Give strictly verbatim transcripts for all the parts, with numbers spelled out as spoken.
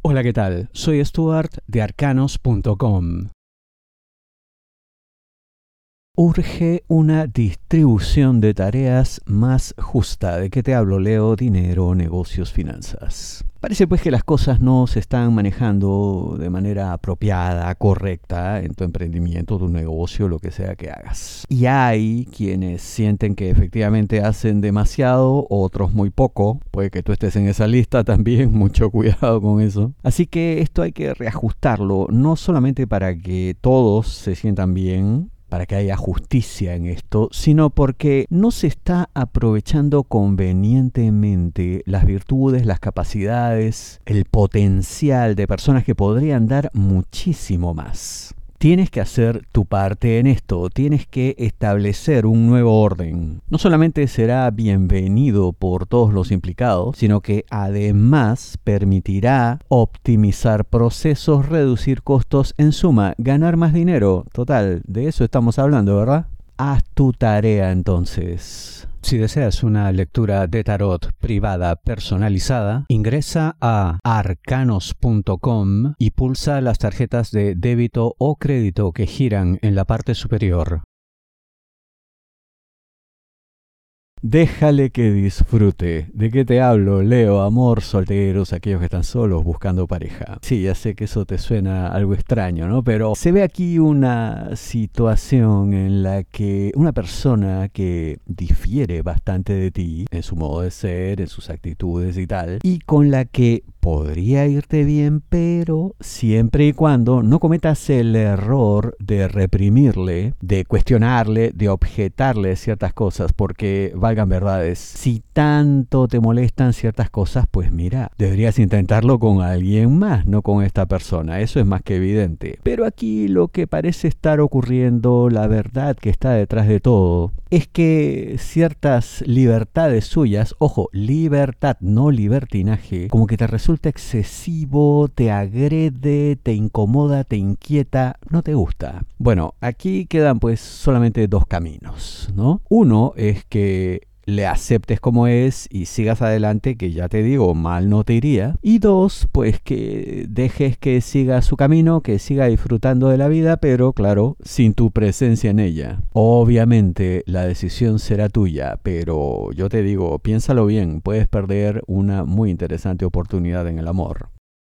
Hola, ¿qué tal? Soy Stuart de arcanos punto com. Urge una distribución de tareas más justa. ¿De qué te hablo, Leo? Dinero, negocios, finanzas. Parece pues que las cosas no se están manejando de manera apropiada, correcta en tu emprendimiento, tu negocio, lo que sea que hagas. Y hay quienes sienten que efectivamente hacen demasiado, otros muy poco. Puede que tú estés en esa lista también, mucho cuidado con eso. Así que esto hay que reajustarlo, no solamente para que todos se sientan bien, para que haya justicia en esto, sino porque no se está aprovechando convenientemente las virtudes, las capacidades, el potencial de personas que podrían dar muchísimo más. Tienes que hacer tu parte en esto, tienes que establecer un nuevo orden. No solamente será bienvenido por todos los implicados, sino que además permitirá optimizar procesos, reducir costos, en suma, ganar más dinero. Total, de eso estamos hablando, ¿verdad? Haz tu tarea entonces. Si deseas una lectura de tarot privada personalizada, ingresa a arcanos punto com y pulsa las tarjetas de débito o crédito que giran en la parte superior. Déjale que disfrute. ¿De qué te hablo, Leo? Amor, solteros, aquellos que están solos buscando pareja. Sí, ya sé que eso te suena algo extraño, ¿no? Pero se ve aquí una situación en la que una persona que difiere bastante de ti, en su modo de ser, en sus actitudes y tal, y con la que podría irte bien, pero siempre y cuando no cometas el error de reprimirle, de cuestionarle, de objetarle ciertas cosas, porque valgan verdades, si tanto te molestan ciertas cosas, pues mira, deberías intentarlo con alguien más, no con esta persona, eso es más que evidente. Pero aquí lo que parece estar ocurriendo, la verdad que está detrás de todo, es que ciertas libertades suyas, ojo, libertad, no libertinaje, como que te resulta excesivo, te agrede, te incomoda, te inquieta, no te gusta. Bueno, aquí quedan pues solamente dos caminos, ¿no? Uno es que le aceptes como es y sigas adelante, que ya te digo, mal no te iría. Y dos, pues que dejes que siga su camino, que siga disfrutando de la vida, pero claro, sin tu presencia en ella. Obviamente la decisión será tuya, pero yo te digo, piénsalo bien, puedes perder una muy interesante oportunidad en el amor.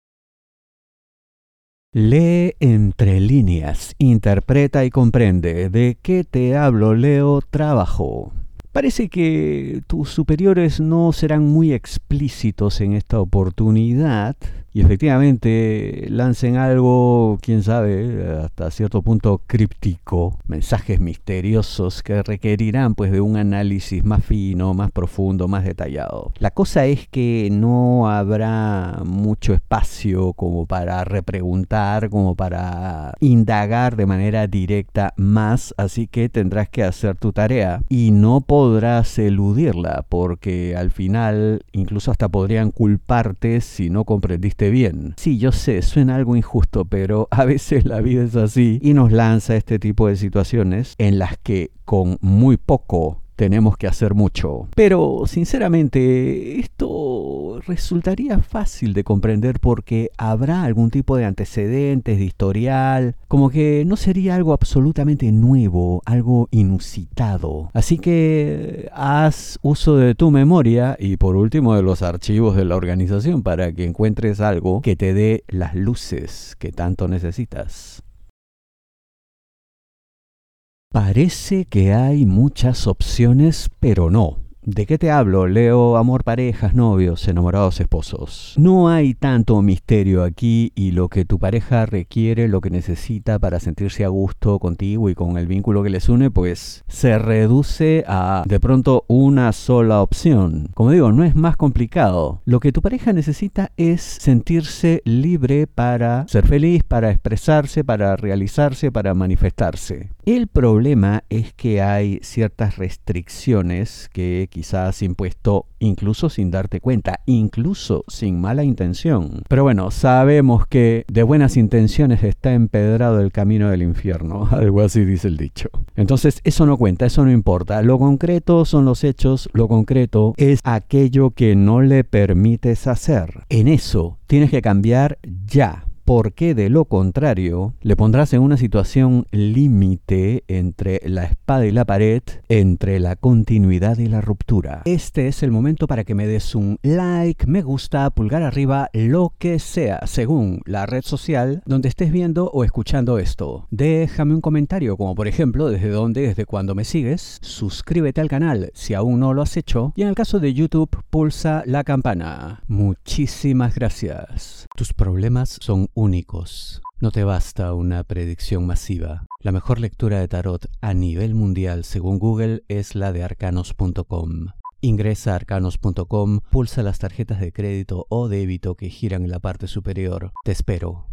Lee entre líneas, interpreta y comprende. ¿De qué te hablo, Leo? Trabajo. Parece que tus superiores no serán muy explícitos en esta oportunidad y efectivamente lancen algo, quién sabe, hasta cierto punto críptico, mensajes misteriosos que requerirán pues de un análisis más fino, más profundo, más detallado. La cosa es que no habrá mucho espacio como para repreguntar, como para indagar de manera directa más, así que tendrás que hacer tu tarea y no podrás eludirla porque al final incluso hasta podrían culparte si no comprendiste bien. Sí, yo sé, suena algo injusto, pero a veces la vida es así y nos lanza este tipo de situaciones en las que con muy poco tenemos que hacer mucho. Pero, sinceramente, esto resultaría fácil de comprender porque habrá algún tipo de antecedentes, de historial, como que no sería algo absolutamente nuevo, algo inusitado. Así que haz uso de tu memoria y por último de los archivos de la organización para que encuentres algo que te dé las luces que tanto necesitas. Parece que hay muchas opciones, pero no. ¿De qué te hablo, Leo? Amor, parejas, novios, enamorados, esposos. No hay tanto misterio aquí y lo que tu pareja requiere, lo que necesita para sentirse a gusto contigo y con el vínculo que les une, pues se reduce a de pronto una sola opción. Como digo, no es más complicado. Lo que tu pareja necesita es sentirse libre para ser feliz, para expresarse, para realizarse, para manifestarse. El problema es que hay ciertas restricciones que quizás has impuesto incluso sin darte cuenta, incluso sin mala intención. Pero bueno, sabemos que de buenas intenciones está empedrado el camino del infierno, algo así dice el dicho. Entonces eso no cuenta, eso no importa. Lo concreto son los hechos, lo concreto es aquello que no le permites hacer. En eso tienes que cambiar ya. Porque de lo contrario, le pondrás en una situación límite entre la espada y la pared, entre la continuidad y la ruptura. Este es el momento para que me des un like, me gusta, pulgar arriba, lo que sea, según la red social donde estés viendo o escuchando esto. Déjame un comentario, como por ejemplo, desde dónde, desde cuándo me sigues. Suscríbete al canal si aún no lo has hecho. Y en el caso de YouTube, pulsa la campana. Muchísimas gracias. Tus problemas son únicos. No te basta una predicción masiva. La mejor lectura de tarot a nivel mundial, según Google, es la de arcanos punto com. Ingresa a arcanos punto com, pulsa las tarjetas de crédito o débito que giran en la parte superior. Te espero.